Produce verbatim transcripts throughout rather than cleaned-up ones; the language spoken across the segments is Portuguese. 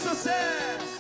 sucesso.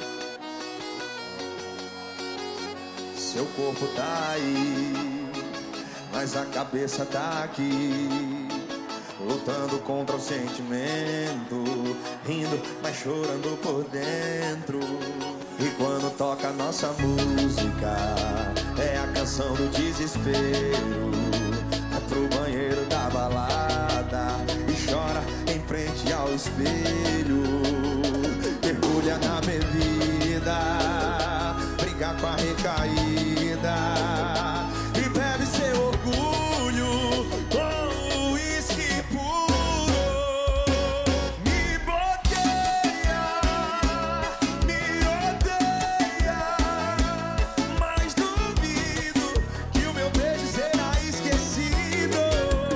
Seu corpo tá aí, mas a cabeça tá aqui, lutando contra o sentimento, rindo, mas chorando por dentro. E quando toca a nossa música, é a canção do desespero. É pro banheiro da balada e chora em frente ao espelho. Mergulha na bebida, briga com a recaída e bebe seu orgulho com o uísque puro. Me bloqueia, me odeia, mas duvido que o meu beijo será esquecido.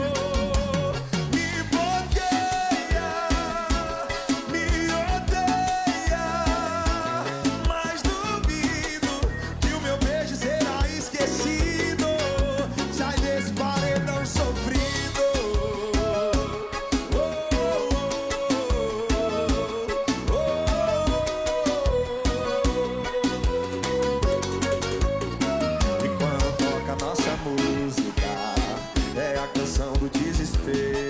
Me bloqueia, me odeia, mas duvido que o meu beijo será esquecido. Sai desse paredão sofrido. Oh, oh, oh, oh. E quando toca a nossa música, é a canção do desespero.